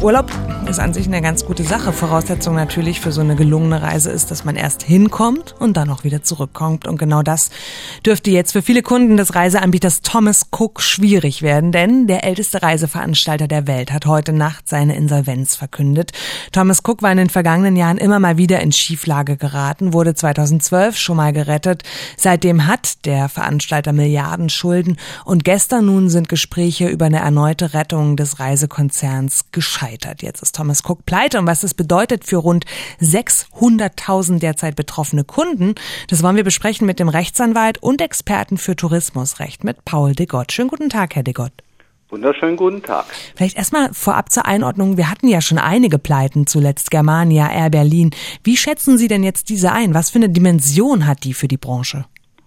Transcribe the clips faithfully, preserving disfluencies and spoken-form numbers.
Urlaub ist an sich eine ganz gute Sache. Voraussetzung natürlich für so eine gelungene Reise ist, dass man erst hinkommt und dann auch wieder zurückkommt. Und genau das dürfte jetzt für viele Kunden des Reiseanbieters Thomas Cook schwierig werden, denn der älteste Reiseveranstalter der Welt hat heute Nacht seine Insolvenz verkündet. Thomas Cook war in den vergangenen Jahren immer mal wieder in Schieflage geraten, wurde zweitausendzwölf schon mal gerettet. Seitdem hat der Veranstalter Milliarden Schulden und gestern nun sind Gespräche über eine erneute Rettung des Reisekonzerns gescheitert. Jetzt ist Thomas Cook pleite und was das bedeutet für rund sechshunderttausend derzeit betroffene Kunden, das wollen wir besprechen mit dem Rechtsanwalt und Experten für Tourismusrecht, mit Paul de Gott. Schönen guten Tag, Herr de Gott. Wunderschönen guten Tag. Vielleicht erstmal vorab zur Einordnung. Wir hatten ja schon einige Pleiten, zuletzt Germania, Air Berlin. Wie schätzen Sie denn jetzt diese ein? Was für eine Dimension hat die für die Branche?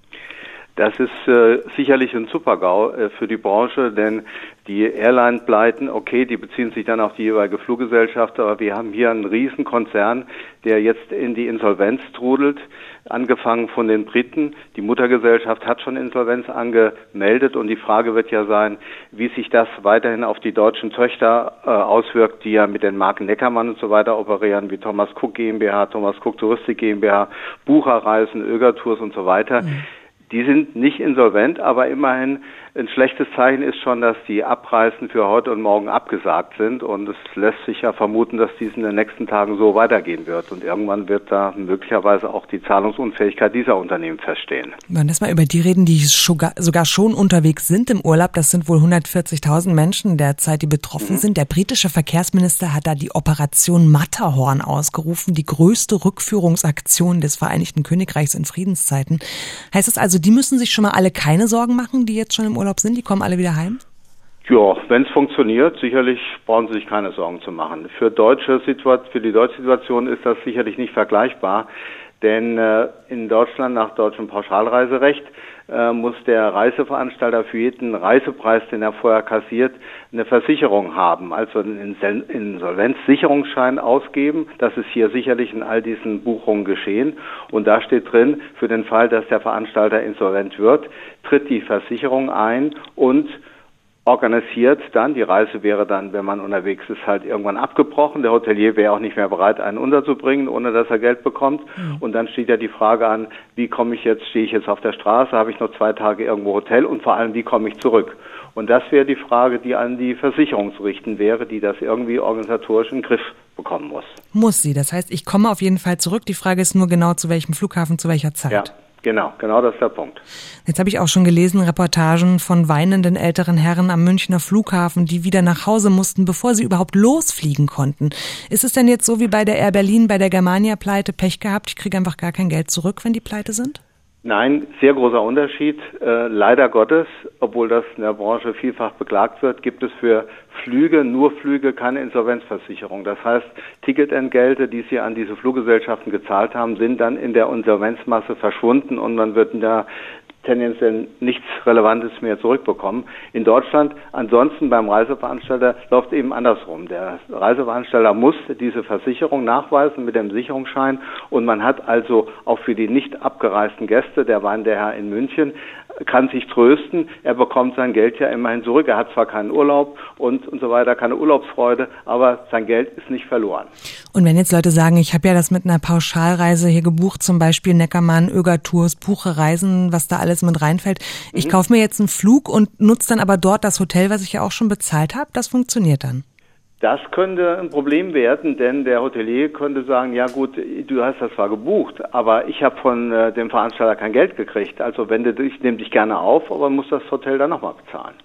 Das ist äh, sicherlich ein Super-GAU äh, für die Branche, denn die Airline-Pleiten, okay, die beziehen sich dann auf die jeweilige Fluggesellschaft, aber wir haben hier einen Riesenkonzern, der jetzt in die Insolvenz trudelt, angefangen von den Briten. Die Muttergesellschaft hat schon Insolvenz angemeldet und die Frage wird ja sein, wie sich das weiterhin auf die deutschen Töchter äh, auswirkt, die ja mit den Marken Neckermann und so weiter operieren, wie Thomas Cook GmbH, Thomas Cook Touristik GmbH, Bucherreisen, Öger Tours und so weiter. Mhm. Die sind nicht insolvent, aber immerhin ein schlechtes Zeichen ist schon, dass die Abreisen für heute und morgen abgesagt sind und es lässt sich ja vermuten, dass dies in den nächsten Tagen so weitergehen wird und irgendwann wird da möglicherweise auch die Zahlungsunfähigkeit dieser Unternehmen feststehen. Wenn wir mal über die reden, die sogar schon unterwegs sind im Urlaub, das sind wohl hundertvierzigtausend Menschen derzeit, die betroffen mhm. sind. Der britische Verkehrsminister hat da die Operation Matterhorn ausgerufen, die größte Rückführungsaktion des Vereinigten Königreichs in Friedenszeiten. Heißt das also, die müssen sich schon mal alle keine Sorgen machen, die jetzt schon im Urlaub sind? Die kommen alle wieder heim? Ja, wenn es funktioniert, sicherlich brauchen Sie sich keine Sorgen zu machen. Für deutsche Situation, für die deutsche Situation ist das sicherlich nicht vergleichbar, denn äh, in Deutschland nach deutschem Pauschalreiserecht äh, muss der Reiseveranstalter für jeden Reisepreis, den er vorher kassiert, eine Versicherung haben, also einen Insolvenzsicherungsschein ausgeben. Das ist hier sicherlich in all diesen Buchungen geschehen. Und da steht drin, für den Fall, dass der Veranstalter insolvent wird, tritt die Versicherung ein und organisiert dann, die Reise wäre dann, wenn man unterwegs ist, halt irgendwann abgebrochen. Der Hotelier wäre auch nicht mehr bereit, einen unterzubringen, ohne dass er Geld bekommt. Mhm. Und dann steht ja die Frage an, wie komme ich jetzt, stehe ich jetzt auf der Straße, habe ich noch zwei Tage irgendwo Hotel und vor allem, wie komme ich zurück? Und das wäre die Frage, die an die Versicherung zu richten wäre, die das irgendwie organisatorisch in den Griff bekommen muss. Muss sie. Das heißt, ich komme auf jeden Fall zurück. Die Frage ist nur genau, zu welchem Flughafen, zu welcher Zeit. Ja. Genau, genau das ist der Punkt. Jetzt habe ich auch schon gelesen, Reportagen von weinenden älteren Herren am Münchner Flughafen, die wieder nach Hause mussten, bevor sie überhaupt losfliegen konnten. Ist es denn jetzt so wie bei der Air Berlin, bei der Germania-Pleite, Pech gehabt, ich kriege einfach gar kein Geld zurück, wenn die pleite sind? Nein, sehr großer Unterschied. Äh, leider Gottes, obwohl das in der Branche vielfach beklagt wird, gibt es für Flüge, nur Flüge, keine Insolvenzversicherung. Das heißt, Ticketentgelte, die Sie an diese Fluggesellschaften gezahlt haben, sind dann in der Insolvenzmasse verschwunden und man wird da tendenziell nichts Relevantes mehr zurückbekommen. In Deutschland, ansonsten beim Reiseveranstalter, läuft eben andersrum. Der Reiseveranstalter muss diese Versicherung nachweisen mit dem Sicherungsschein und man hat also auch für die nicht abgereisten Gäste, der war der Herr in München, kann sich trösten, er bekommt sein Geld ja immerhin zurück. Er hat zwar keinen Urlaub und, und so weiter, keine Urlaubsfreude, aber sein Geld ist nicht verloren. Und wenn jetzt Leute sagen, ich habe ja das mit einer Pauschalreise hier gebucht, zum Beispiel Neckermann, Öger Tours, Bucherreisen, was da alles mit reinfällt. Ich mhm. kaufe mir jetzt einen Flug und nutze dann aber dort das Hotel, was ich ja auch schon bezahlt habe. Das funktioniert dann. Das könnte ein Problem werden, denn der Hotelier könnte sagen, ja gut, du hast das zwar gebucht, aber ich habe von äh, dem Veranstalter kein Geld gekriegt. Also wenn du, ich nehme dich gerne auf, aber muss das Hotel dann nochmal bezahlen.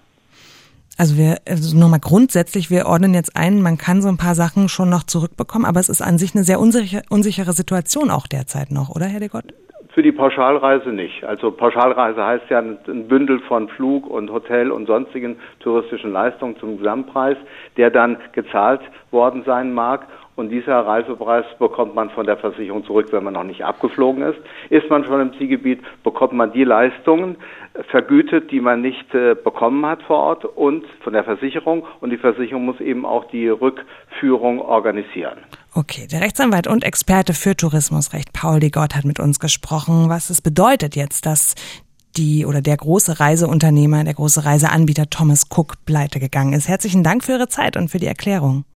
Also wir, also nochmal grundsätzlich, wir ordnen jetzt ein, man kann so ein paar Sachen schon noch zurückbekommen, aber es ist an sich eine sehr unsichere, unsichere Situation auch derzeit noch, oder Herr de Gott? Für die Pauschalreise nicht. Also Pauschalreise heißt ja ein Bündel von Flug und Hotel und sonstigen touristischen Leistungen zum Gesamtpreis, der dann gezahlt worden sein mag. Und dieser Reisepreis bekommt man von der Versicherung zurück, wenn man noch nicht abgeflogen ist. Ist man schon im Zielgebiet, bekommt man die Leistungen vergütet, die man nicht äh, bekommen hat vor Ort und von der Versicherung. Und die Versicherung muss eben auch die Rückführung organisieren. Okay, der Rechtsanwalt und Experte für Tourismusrecht Paul de Gott hat mit uns gesprochen, was es bedeutet jetzt, dass die oder der große Reiseunternehmer, der große Reiseanbieter Thomas Cook pleite gegangen ist. Herzlichen Dank für Ihre Zeit und für die Erklärung.